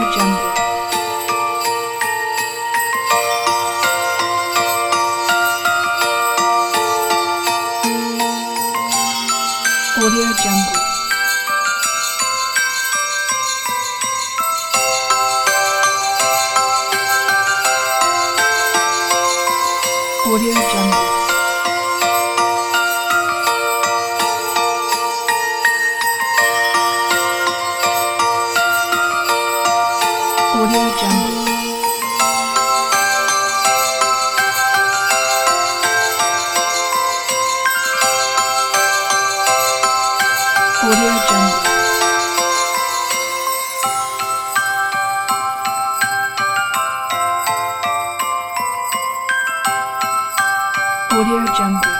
Jungle. Audio Jungle. Audio Jungle. Audio Jungle. Audio Jungle. Audio Jungle.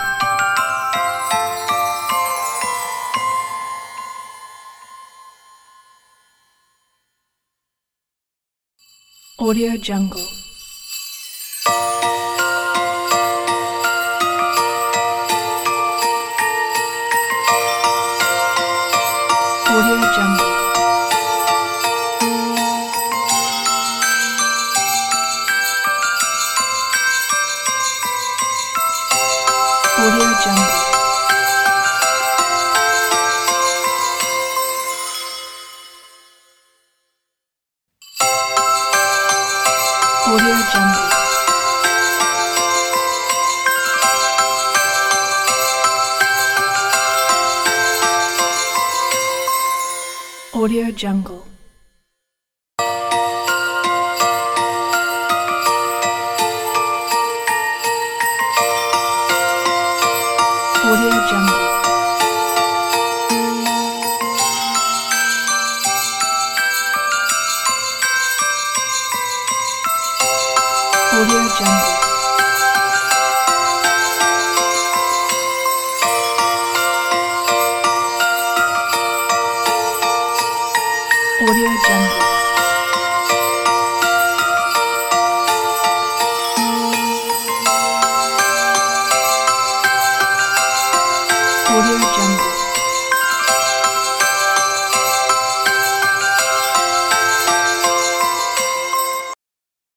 Audio Jungle. Audio Jungle. Audio Jungle. Audio Jungle. Audio Jungle. Audio Jungle. Audio Jungle. Audio Jungle. Audio Jungle.